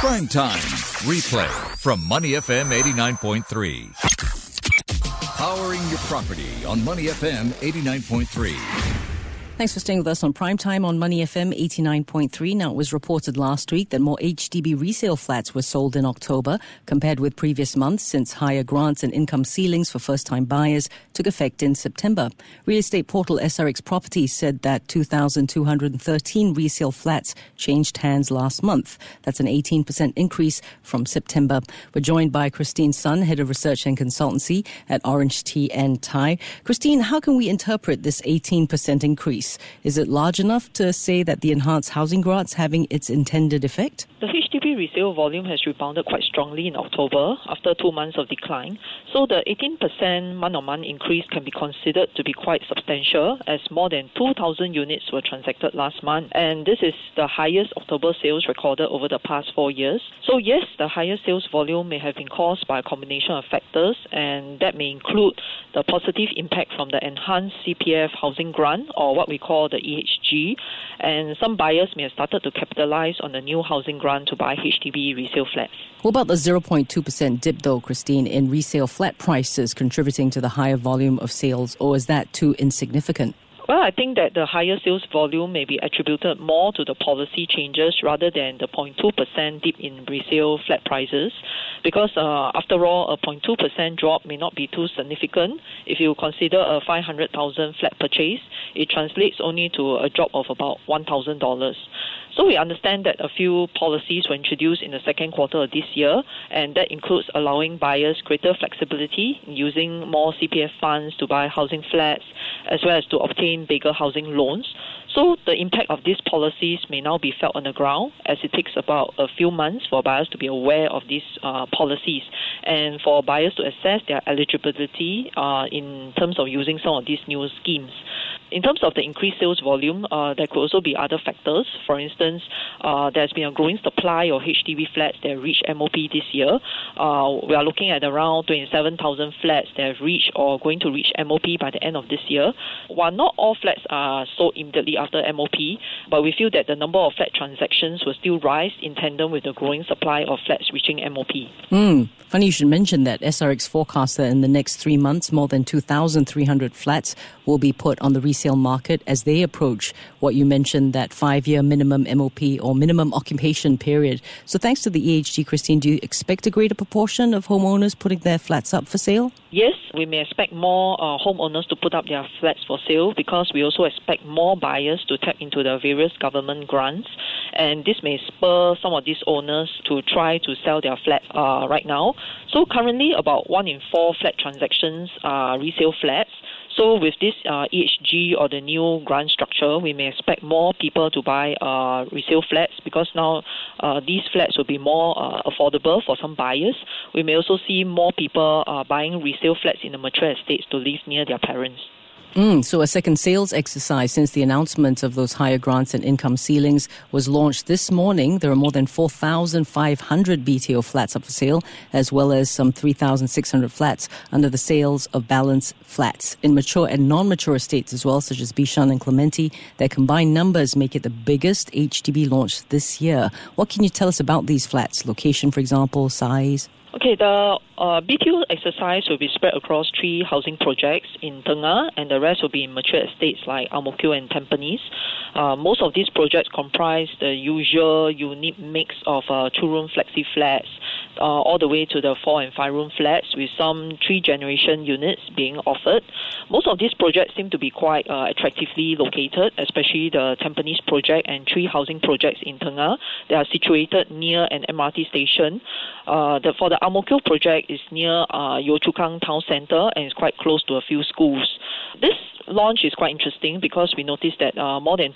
Primetime Replay from Money FM 89.3. Powering your property on Money FM 89.3. Thanks for staying with us on Primetime on Money FM 89.3. Now, it was reported last week that more HDB resale flats were sold in October compared with previous months since higher grants and income ceilings for first-time buyers took effect in September. Real estate portal SRX Properties said that 2,213 resale flats changed hands last month. That's an 18% increase from September. We're joined by Christine Sun, Head of Research and Consultancy at Orange Tea and Thai. Christine, how can we interpret this 18% increase? Is it large enough to say that the enhanced housing grant's having its intended effect? The HDB resale volume has rebounded quite strongly in October after 2 months of decline. So the 18% month-on-month increase can be considered to be quite substantial, as more than 2,000 units were transacted last month. And this is the highest October sales recorded over the past 4 years. So yes, the higher sales volume may have been caused by a combination of factors, and that may include the positive impact from the enhanced CPF housing grant, or what we call the EHG. And some buyers may have started to capitalize on the new housing grant to buy HDB resale flats. What about the 0.2% dip, though, Christine, in resale flat prices contributing to the higher volume of sales, or is that too insignificant? Well, I think that the higher sales volume may be attributed more to the policy changes rather than the 0.2% dip in resale flat prices, because after all, a 0.2% drop may not be too significant. If you consider a 500,000 flat purchase, it translates only to a drop of about $1,000. So we understand that a few policies were introduced in the second quarter of this year, and that includes allowing buyers greater flexibility in using more CPF funds to buy housing flats, as well as to obtain bigger housing loans. So the impact of these policies may now be felt on the ground, as it takes about a few months for buyers to be aware of these policies, and for buyers to assess their eligibility in terms of using some of these new schemes. In terms of the increased sales volume, there could also be other factors. For instance, there's been a growing supply of HDB flats that reach MOP this year. We are looking at around 27,000 flats that have reached or going to reach MOP by the end of this year. While not all flats are sold immediately after MOP, but we feel that the number of flat transactions will still rise in tandem with the growing supply of flats reaching MOP. Funny you should mention that. SRX forecasts that in the next 3 months, more than 2,300 flats will be put on the resale market as they approach what you mentioned, that 5-year minimum MOP or minimum occupation period. So thanks to the EHG, Christine, do you expect a greater proportion of homeowners putting their flats up for sale? Yes, we may expect more homeowners to put up their flats for sale, because we also expect more buyers to tap into the various government grants, and this may spur some of these owners to try to sell their flats right now. So currently, about 1 in 4 flat transactions are resale flats. So with this EHG or the new grant structure, we may expect more people to buy resale flats, because now these flats will be more affordable for some buyers. We may also see more people buying resale flats in the mature estates to live near their parents. So a second sales exercise since the announcement of those higher grants and income ceilings was launched this morning. There are more than 4,500 BTO flats up for sale, as well as some 3,600 flats under the sales of balance flats in mature and non-mature estates as well, such as Bishan and Clementi. Their combined numbers make it the biggest HDB launch this year. What can you tell us about these flats? Location, for example, size? Okay, the BTO exercise will be spread across 3 housing projects in Teng Nga, and the rest will be in mature estates like Ang Mo Kio and Tampines. Most of these projects comprise the usual unique mix of 2-room flexi flats, all the way to the 4- and 5-room flats, with some 3-generation units being offered. Most of these projects seem to be quite attractively located, especially the Tampines project and 3 housing projects in Teng Nga. They are situated near an MRT station. For the Ang Mo Kio project is near Yio Chu Kang Town Centre, and is quite close to a few schools. This launch is quite interesting because we noticed that more than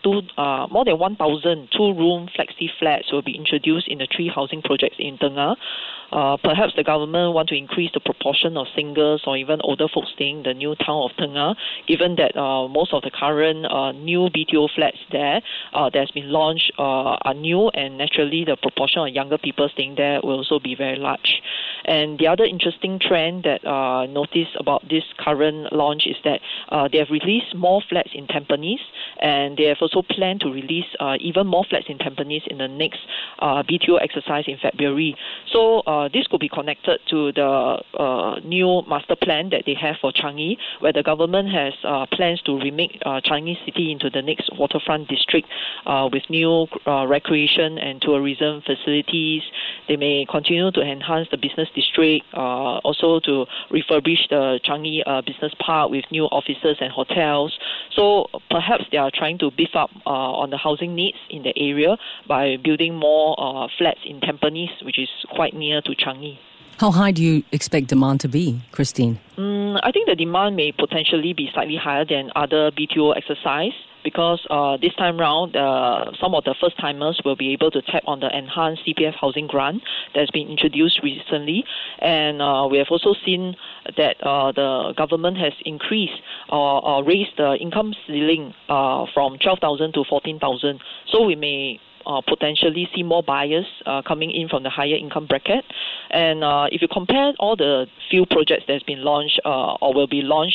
1,000 2-room flexi flats will be introduced in the 3 housing projects in Teng Nga. Perhaps the government want to increase the proportion of singles or even older folks staying in the new town of Teng Nga, given that most of the current new BTO flats there that's been launched are new, and naturally the proportion of younger people staying there will also be very large. And the other interesting trend that noticed about this current launch is that they have released more flats in Tampines, and they have also planned to release even more flats in Tampines in the next BTO exercise in February. So this could be connected to the new master plan that they have for Changi, where the government has plans to remake Changi City into the next waterfront district with new recreation and tourism facilities. They may continue to enhance the business district, also to refurbish the Changi Business Park with new offices and hotels. So perhaps they are trying to beef up on the housing needs in the area by building more flats in Tampines, which is quite near to Changi. How high do you expect demand to be, Christine? I think the demand may potentially be slightly higher than other BTO exercise, because this time round, some of the first-timers will be able to tap on the enhanced CPF housing grant that's been introduced recently. And we have also seen that the government has increased or raised the income ceiling from 12,000 to 14,000. So we may potentially see more buyers coming in from the higher income bracket. And if you compare all the few projects that's been launched or will be launched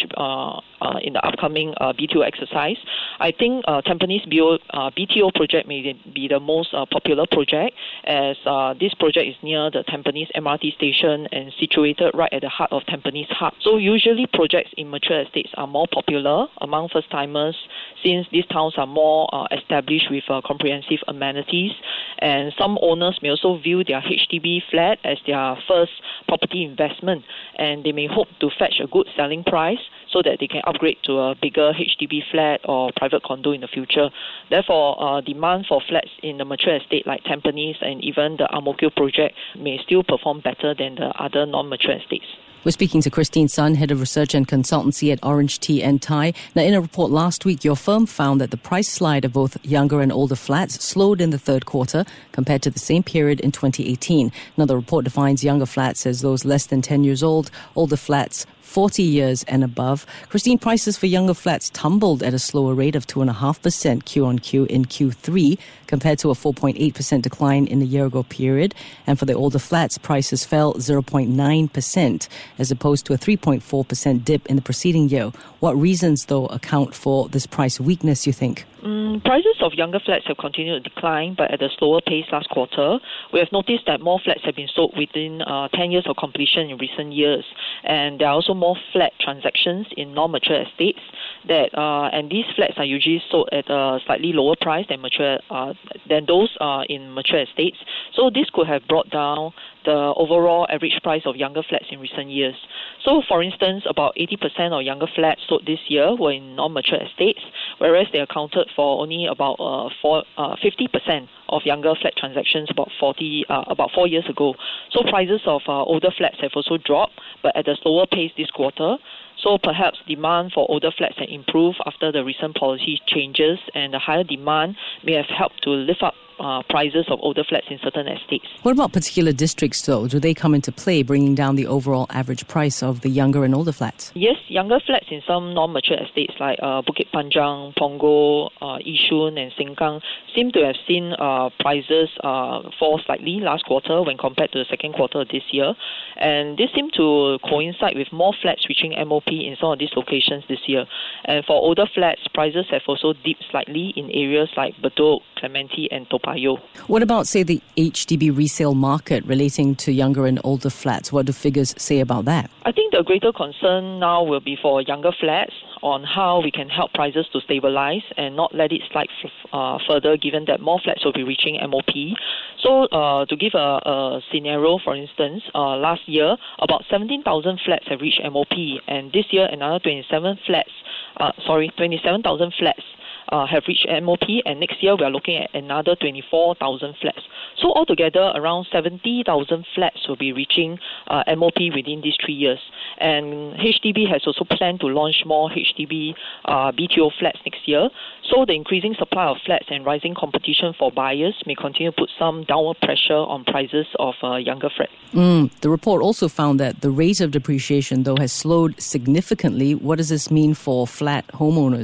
in the upcoming BTO exercise, I think Tampines BTO project may be the most popular project, as this project is near the Tampines MRT station and situated right at the heart of Tampines Hub. So usually projects in mature estates are more popular among first-timers, since these towns are more established with comprehensive amenities, and some owners may also view their HDB flat as their first property investment, and they may hope to fetch a good selling price so that they can upgrade to a bigger HDB flat or private condo in the future. Therefore, demand for flats in the mature estate like Tampines and even the Ang Mo Kio project may still perform better than the other non-mature estates. We're speaking to Christine Sun, Head of Research and Consultancy at Orange Tea and Thai. Now, in a report last week, your firm found that the price slide of both younger and older flats slowed in the third quarter compared to the same period in 2018. Now, the report defines younger flats as those less than 10 years old, older flats 40 years and above. Christine, prices for younger flats tumbled at a slower rate of 2.5% Q-on-Q in Q3 compared to a 4.8% decline in the year-ago period. And for the older flats, prices fell 0.9% as opposed to a 3.4% dip in the preceding year. What reasons, though, account for this price weakness, you think? Prices of younger flats have continued to decline, but at a slower pace last quarter. We have noticed that more flats have been sold within 10 years of completion in recent years, and there are also more flat transactions in non-mature estates. And these flats are usually sold at a slightly lower price than those in mature estates. So this could have brought down the overall average price of younger flats in recent years. So, for instance, about 80% of younger flats sold this year were in non-mature estates, whereas they accounted for only about 50% of younger flat transactions about 4 years ago. So prices of older flats have also dropped, but at a slower pace this quarter. So perhaps demand for older flats can improve after the recent policy changes, and the higher demand may have helped to lift up prices of older flats in certain estates. What about particular districts, though? Do they come into play, bringing down the overall average price of the younger and older flats? Yes, younger flats in some non-mature estates like Bukit Panjang, Punggol, Yishun and Sengkang seem to have seen prices fall slightly last quarter when compared to the second quarter of this year. And this seemed to coincide with more flats reaching MOP in some of these locations this year. And for older flats, prices have also dipped slightly in areas like Bedok, Clementi and Toa Payoh. What about, say, the HDB resale market relating to younger and older flats? What do figures say about that? I think the greater concern now will be for younger flats on how we can help prices to stabilize and not let it slide further, given that more flats will be reaching MOP. So to give a scenario, for instance, last year, about 17,000 flats have reached MOP, and this year another 27,000 flats have reached MOP, and next year we are looking at another 24,000 flats. So altogether, around 70,000 flats will be reaching MOP within these 3 years. And HDB has also planned to launch more HDB BTO flats next year. So the increasing supply of flats and rising competition for buyers may continue to put some downward pressure on prices of younger flats. The report also found that the rate of depreciation, though, has slowed significantly. What does this mean for flat homeowners?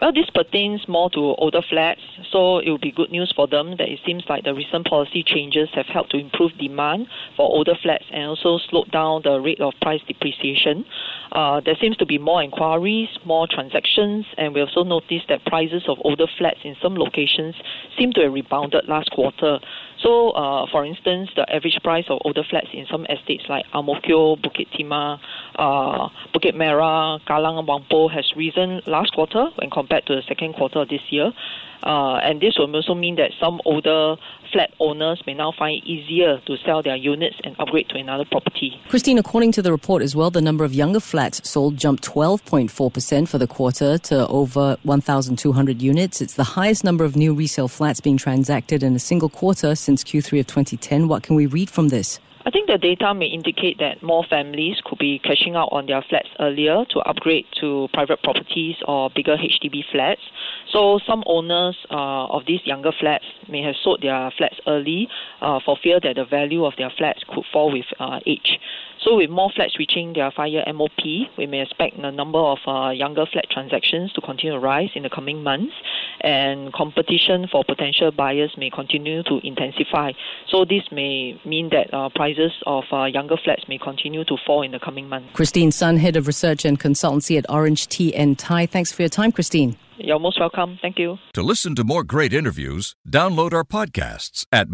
Well, this pertains more to older flats, so it will be good news for them that it seems like the recent policy changes have helped to improve demand for older flats and also slowed down the rate of price depreciation. There seems to be more inquiries, more transactions, and we also noticed that prices of older flats in some locations seem to have rebounded last quarter. So, for instance, the average price of older flats in some estates like Ang Mo Kio, Bukit Timah, Bukit Merah, Kallang, Whampoa has risen last quarter when compared to the second quarter of this year. And this will also mean that some older flat owners may now find it easier to sell their units and upgrade to another property. Christine, according to the report as well, the number of younger flats sold jumped 12.4% for the quarter to over 1,200 units. It's the highest number of new resale flats being transacted in a single quarter since Q3 of 2010. What can we read from this? I think the data may indicate that more families could be cashing out on their flats earlier to upgrade to private properties or bigger HDB flats. So some owners of these younger flats may have sold their flats early for fear that the value of their flats could fall with age. So with more flats reaching their 5-year MOP, we may expect the number of younger flat transactions to continue to rise in the coming months, and competition for potential buyers may continue to intensify. So this may mean that prices of younger flats may continue to fall in the coming months. Christine Sun, Head of Research and Consultancy at Orange Tea and Thai. Thanks for your time, Christine. You're most welcome. Thank you. To listen to more great interviews, download our podcasts at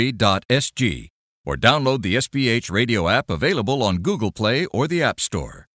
moneyfm893.sg or download the SPH radio app available on Google Play or the App Store.